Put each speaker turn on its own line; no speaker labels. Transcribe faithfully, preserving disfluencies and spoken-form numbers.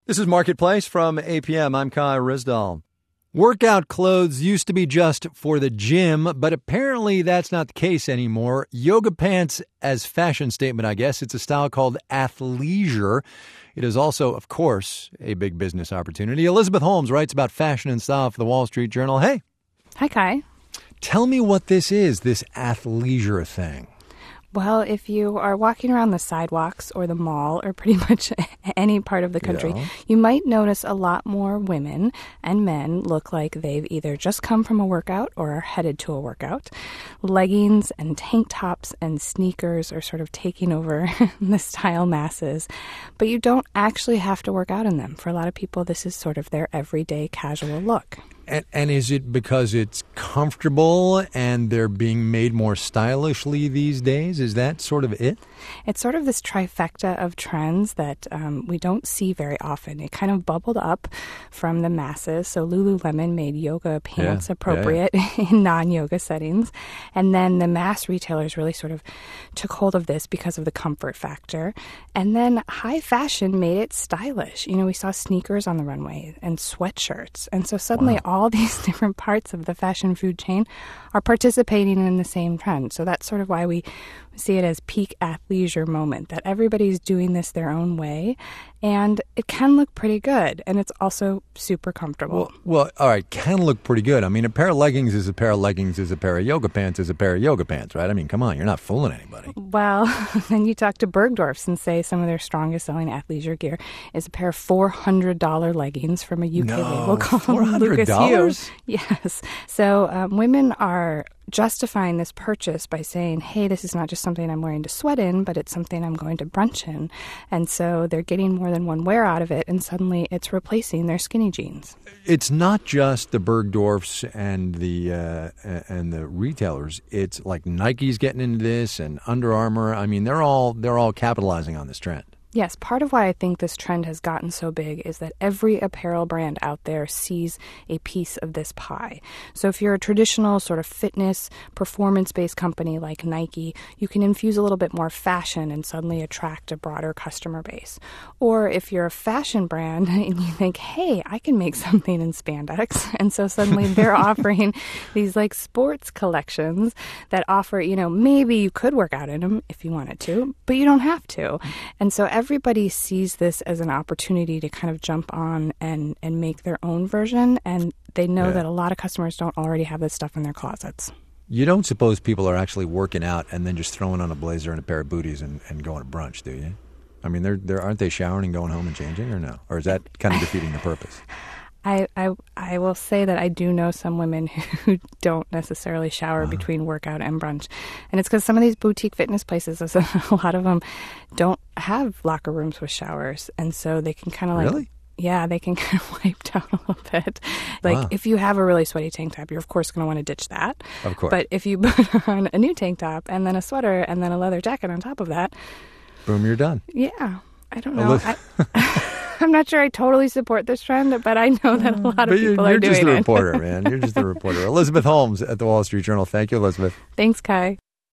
This is Marketplace from A P M. I'm Kai Risdall. Workout clothes used to be just for the gym, but apparently that's not the case anymore. Yoga pants as fashion statement, I guess. It's a style called athleisure. It is also, of course, a big business opportunity. Elizabeth Holmes writes about fashion and style for the Wall Street Journal. Hey.
Hi, Kai.
Tell me what this is, this athleisure thing.
Well, if you are walking around the sidewalks or the mall or pretty much any part of the country,
Yeah.
you might notice a lot more women and men look like they've either just come from a workout or are headed to a workout. Leggings and tank tops and sneakers are sort of taking over the style masses, but you don't actually have to work out in them. For a lot of people, this is sort of their everyday casual look.
And, and is it because it's comfortable and they're being made more stylishly these days? Is that sort of it?
It's sort of this trifecta of trends that um, we don't see very often. It kind of bubbled up from the masses. So Lululemon made yoga pants
Yeah,
appropriate
yeah,
in non-yoga settings. And then the mass retailers really sort of took hold of this because of the comfort factor. And then high fashion made it stylish. You know, we saw sneakers on the runway and sweatshirts. And so suddenly
Wow.
all these different parts of the fashion food chain are participating in the same trend. So that's sort of why we see it as peak athleisure moment, that everybody's doing this their own way, and it can look pretty good, and it's also super comfortable.
Well, well, all right, can look pretty good. I mean, a pair of leggings is a pair of leggings, is a pair of yoga pants is a pair of yoga pants, right? I mean, come on, you're not fooling anybody.
Well, then you talk to Bergdorf's and say some of their strongest selling athleisure gear is a pair of four hundred dollars leggings from a U K
No,
label called
four hundred dollars?
Lucas Hugh. Yes. So um, women are justifying this purchase by saying, hey, this is not just something I'm wearing to sweat in, but it's something I'm going to brunch in. And so they're getting more than one wear out of it, and suddenly it's replacing their skinny jeans.
It's not just the Bergdorfs and the uh, and the retailers. It's like Nike's getting into this, and Under Armour. I mean, they're all they're all capitalizing on this trend.
Yes, part of why I think this trend has gotten so big is that every apparel brand out there sees a piece of this pie. So if you're a traditional sort of fitness, performance-based company like Nike, you can infuse a little bit more fashion and suddenly attract a broader customer base. Or if you're a fashion brand and you think, hey, I can make something in spandex, and so suddenly they're offering these like sports collections that offer, you know, maybe you could work out in them if you wanted to, but you don't have to. And so everybody sees this as an opportunity to kind of jump on and, and make their own version, and they know
Yeah.
that a lot of customers don't already have this stuff in their closets.
You don't suppose people are actually working out and then just throwing on a blazer and a pair of booties and, and going to brunch, do you? I mean, they're, they're, aren't they showering and going home and changing, or no? Or is that kind of defeating the purpose?
I, I I will say that I do know some women who don't necessarily shower
Uh-huh.
between workout and brunch. And it's because some of these boutique fitness places, a lot of them don't have locker rooms with showers. And so they can kind of like...
Really?
Yeah, they can kind of wipe down a little bit. Like,
Wow.
if you have a really sweaty tank top, you're of course going to want to ditch that.
Of course.
But if you put on a new tank top and then a sweater and then a leather jacket on top of that,
Boom, you're done.
yeah, I don't know.
Elif-
I, I'm not sure I totally support this trend, but I know that a lot of
But you're,
people
you're
are doing
just a
it.
reporter, man. You're just a reporter. Elizabeth Holmes at the Wall Street Journal. Thank you, Elizabeth.
Thanks, Kai.